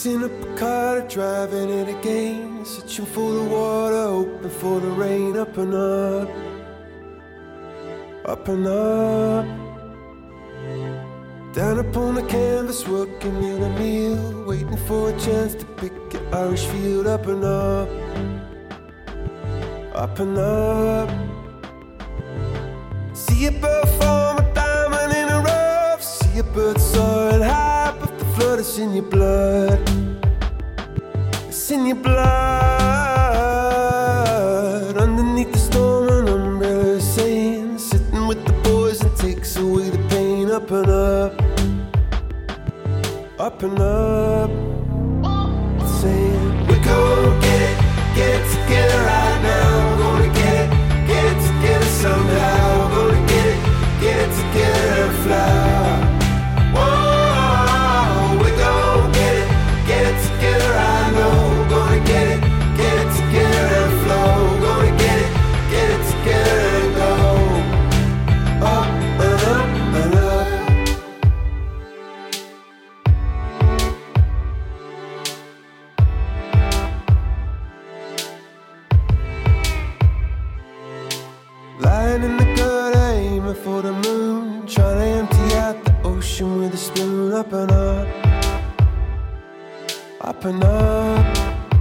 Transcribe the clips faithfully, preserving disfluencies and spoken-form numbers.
Fixing up a car, driving it again, searching for the water, hoping for the rain. Up and up, up and up. Down upon the canvas, working in a meal, waiting for a chance to pick an Irish field. Up and up, up and up. See a bird form a diamond in a rough. See a bird soaring high, but the flood is in your blood. It's in your blood. Underneath the storm, an umbrella is saying, sitting with the boys and takes away the pain. Up and up, up and up. Saying, we're gonna get it, get it together right now. We're gonna get it, get it together somehow. We're gonna get it, get it together and fly. Whoa, we're gonna get it, get it together, I know. We're gonna get it, get it together and flow. We're gonna get it, get it together and go. Up and up and up. Lying in the gutter, aiming for the moon, trying to empty out the ocean with a spoon. Up and up, up and up.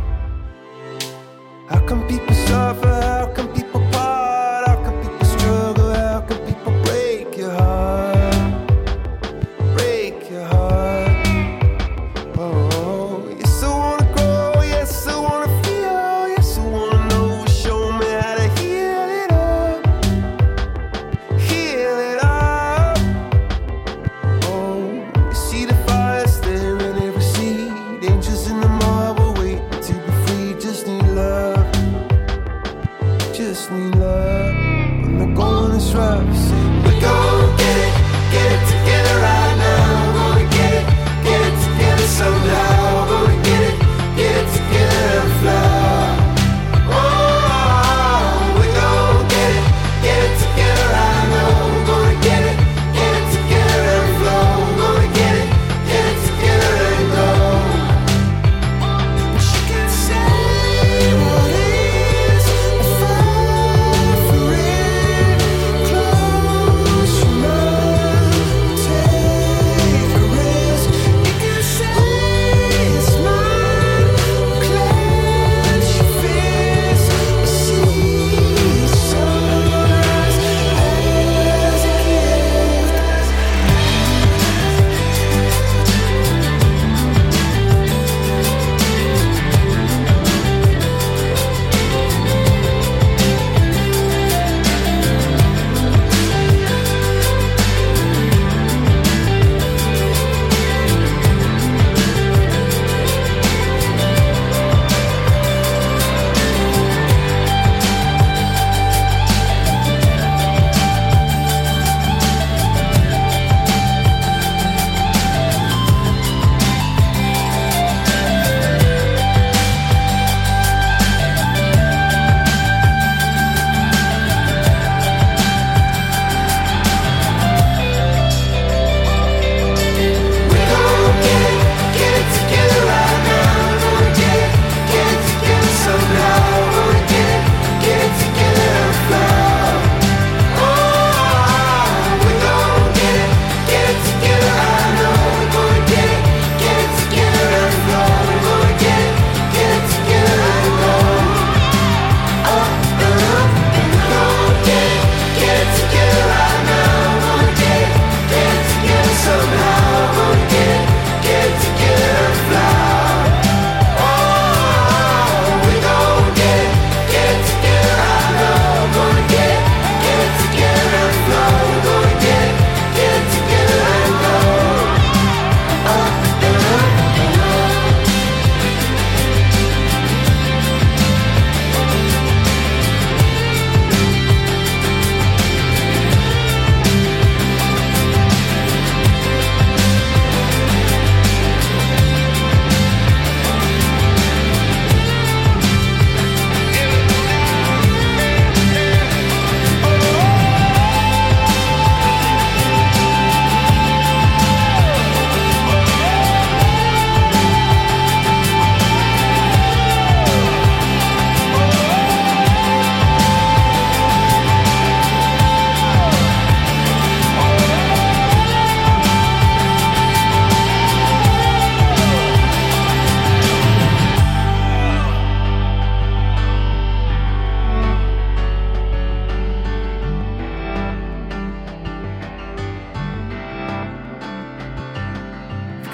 How come people suffer? How come people part? How come people struggle? How come people break your heart? Break your heart. Oh, yes I wanna grow, yes I wanna feel, yes I wanna know. Show me how to heal it up, heal it up. Oh, you see the fires there in every seed, angels in the marble waiting to be free. Just need love, just need love. When the going is rough, say we're gonna get it, get it together right now. We're gonna get it, get it together somehow. We're gonna get it, get it together and fly. Oh, we're gonna get it, get it together right now. We're gonna get it, get it together and flow. We're gonna get it, get it together and go. But you can say what is a fight for it. Close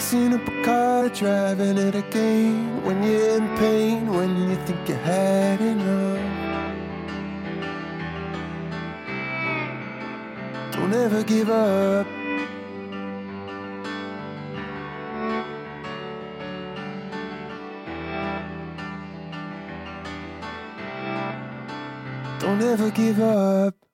Chasing up a car, driving it again. When you're in pain, when you think you had enough. Don't ever give up. Don't ever give up.